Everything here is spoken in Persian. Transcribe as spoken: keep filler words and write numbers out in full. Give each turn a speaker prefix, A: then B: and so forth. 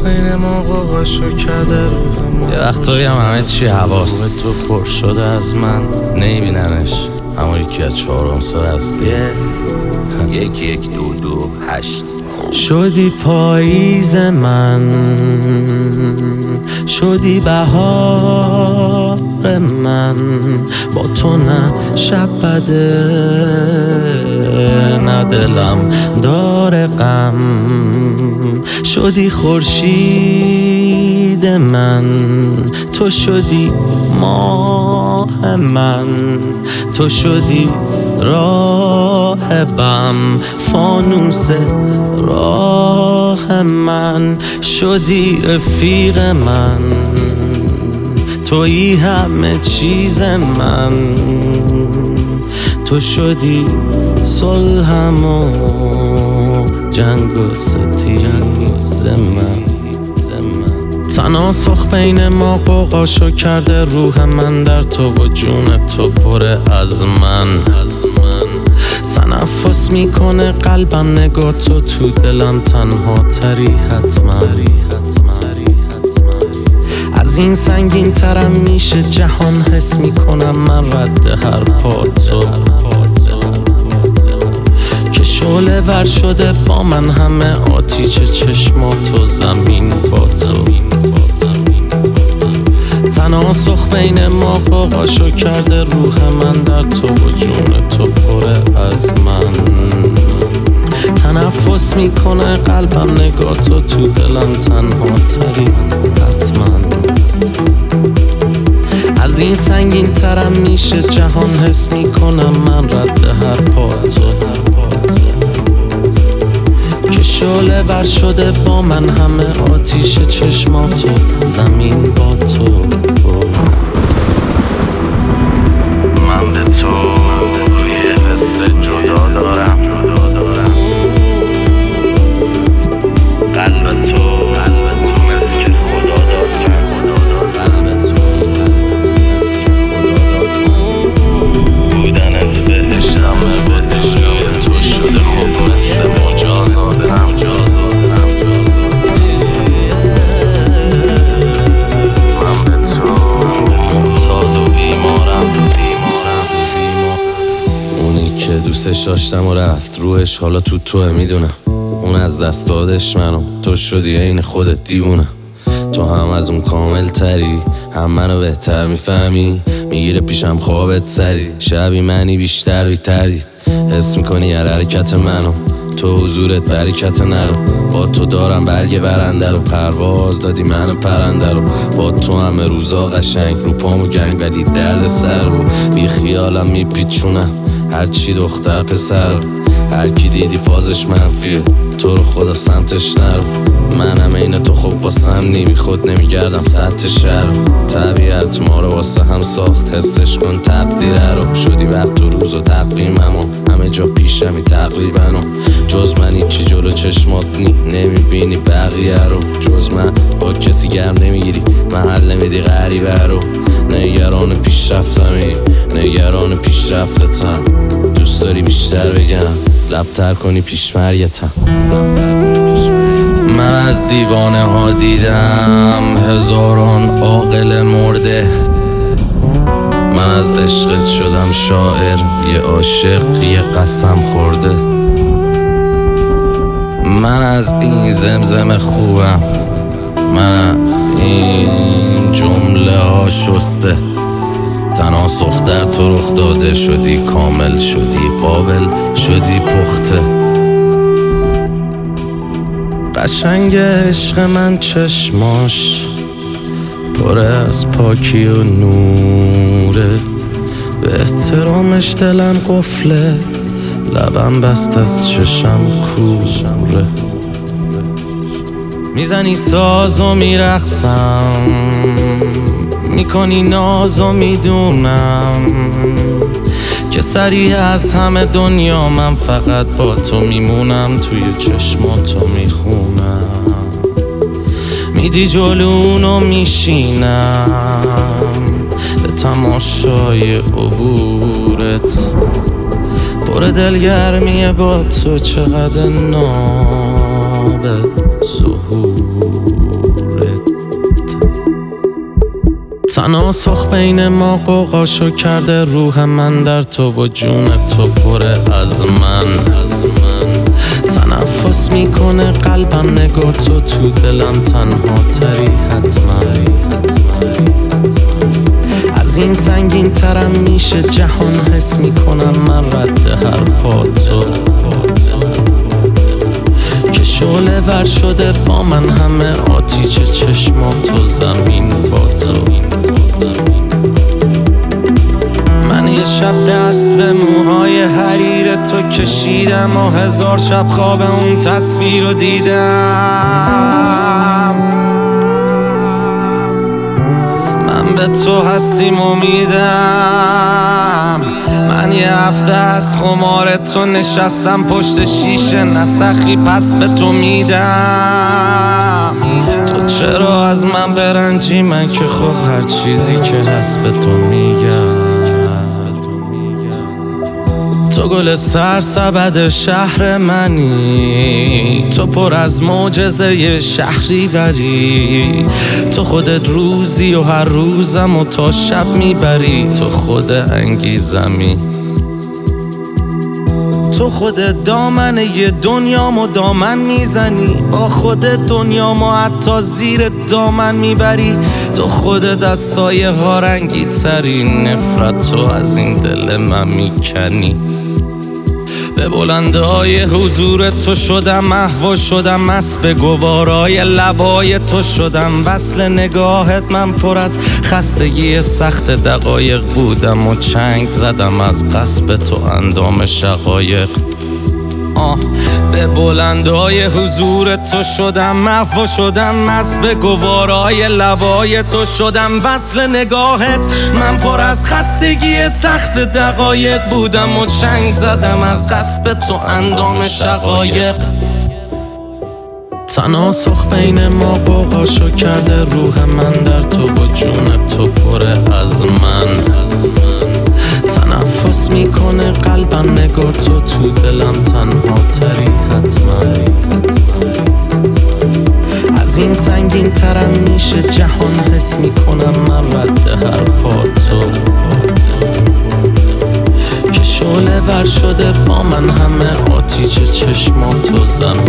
A: بین ما قاقاشو کرده روح.
B: یه وقتایی هم همه چی حواس
A: تو پر شده از من،
B: نمیبیننش اما یکی از چهارم سال هستی.
C: یک یک دو دو هشت.
A: شدی پاییز من، شدی بهار من، با تو نه شب بده نه دلم داره غم. شدی خورشید من، تو شدی ماه من، تو شدی راهبم، فانوس راه من. شدی رفیق من، تویی همه چیز من، تو شدی صلحم و جنگ و ستیز من. تناسخ بین ما قوقاشو کرده روح من، در تو و جون تو پره از من. تنفس میکنه قلبم نگاه تو تو دلم تنها تری حتما. از این سنگین ترم میشه جهان، حس میکنم من رد هر پا تو. که شعله ور شده با من همه آتیش چشماتو، زمین با تو. تناسخ بین ما قاقاشو کرده روح من، در تو و جون تو پره از من. تنفس میکنه قلبم نگاه تو تو دلم تنها تری حتما. از این سنگین ترم میشه جهان، حس میکنم من رد هر پا تو. که شعله ور شده با من همه آتیش چشماتو، زمین با تو.
C: من به تو یه حس جدا دارم، قلب تو مثل که خدا داد من،
B: قلب تو مثل که خدا داد من.
C: بودنت بهشتم بهشتم تو شده خوب مثل مجازاتم. من به تو معتاد و بیمارم.
B: اونی که دوستش داشتم و رفت روحش حالا تو توه، میدونم اون از دست دادش منو، تو شدی عین خودت دیوونه. تو هم از اون کامل تری، هم منو بهتر میفهمی. میگیره پیشم خوابت سری، شبی منی بیشتر بی تردید. حس میکنی هر حرکت منو، تو حضورت برکت نرو. با تو دارم برگ برنده رو، پرواز دادی منو پرنده رو. با تو همه روزا قشنگ، رو پامو گنگ ولی درد سر رو. بی خیالم میپیچونم هرچی دختر پسر. هر کی دیدی فازش منفیه، تو رو خدا سمتش نرو. منم این تو خوب واسم نی، بی خود نمیگردم سطح شهر. طبیعت ما رو واسه هم ساخت، حسش کن تقدیره رو. شدی وقت و روز و تقویمم و همه جا پیشمی تقریبا. و جز من هیچی جلو چشمات نی، نمیبینی بقیه رو. جز من با کسی گرم نمیگیری، محل نمیدی غریبه رو. نگران پیشرفتمی، نگران پیشرفتتم. دوست داری بیشتر بگم، لبتر کنی پیشمریتم. من از دیوانه ها دیدم هزاران عاقل مرده. من از عشقت شدم شاعر، یه عاشق یه قسم خورده. من از این زمزم خوبم، من از این جمله ها شسته. تناسخ در تو رخ داده، شدی کامل، شدی قابل، شدی پخته. قشنگ عشق من چشماش پر از پاکی و نوره. به احترامش دلم قفله، لبم بست از چشم کوره. میزنی ساز و میرقصم، میکنی ناز و میدونم که سریع از همه دنیا من فقط با تو میمونم. توی چشماتو میخونم، میدی جلونو میشینم به تماشای عبورت. پر دلگرمیه با تو، چقدر ناب ظهور.
A: تناسخ بین ما قوقاشو کرده، روح من در تو و جون تو پره از من. تنفس میکنه قلبم نگاه تو، تو دلم تنها تری حتما. از این سنگین ترم میشه جهان، حس میکنم من رد هر پا تو. که شعله ور شده با من همه آتیش چشمات و زمین با تو. من یه شب دست به موهای حریر تو کشیدم و هزار شب خواب اون تصویر رو دیدم. من به تو هستیم امیدم. من یه هفته از خمار تو نشستم پشت شیشه، نسخی پس به تو میدم. تو چرا از من برنجی؟ من که خب هر چیزی که هست به تو میگم. تو گل سرسبد شهر منی، تو پر از معجزه شهری وری. تو خودت روزی و هر روزم و تا شب میبری. تو خود انگیزمی، تو خودت دامن یه دنیامو دامن میزنی. با خودت دنیامو حتی زیر دامن میبری. تو خودت از سایه ها رنگی تری، نفرت تو از این دل من میکنی. به بلنده های حضور تو شدم محو شدم، مست به گوارای لبای تو شدم. وصل نگاهت من پر از خستگی سخت دقایق بودم و چنگ زدم از قصب تو اندام شقایق. آه به بلندای حضور تو شدم محو شدم، مست به گوارای لبای تو شدم. وصل نگاهت من پر از خستگی سخت دقایق بودم و چنگ زدم از قصب تو اندام شقایق. تناسخ بین ما قوقاشو کرده، روح من در تو و جون تو پره از من. تنفس میکنه قلبم نگاه تو، تو دلم تنها تری حتما. از این سنگین ترم میشه جهان، حس میکنم من رد هر پا تو. که شعله ور شده با من همه آتیش چشمات و زمین